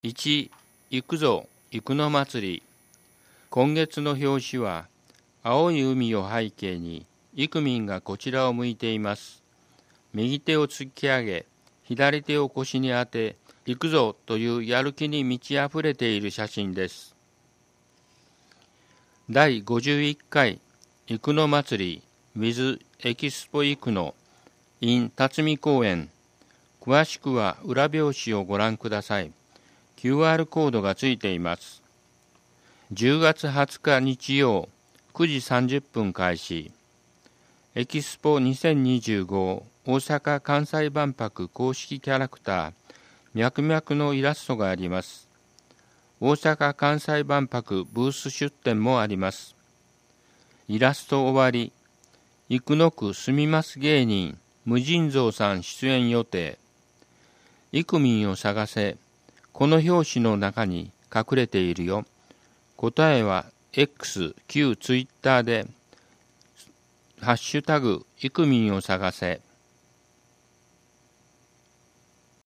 1、行くぞ、行くの祭り。今月の表紙は、青い海を背景に、幾民がこちらを向いています。右手を突き上げ、左手を腰に当て、行くぞというやる気に満ち溢れている写真です。第51回、生野祭り with エキスポ生野 in 辰巳公園。詳しくは裏表紙をご覧ください。QR コードがついています。10月20日日曜9時30分開始。エキスポ2025大阪・関西万博公式キャラクター脈々のイラストがあります。大阪・関西万博ブース出展もあります。イラスト終わり。生野区住みます芸人無尽蔵さん出演予定。幾民を探せ。この表紙の中に隠れているよ。答えは X、旧ツイッターでハッシュタグ幾民を探せ。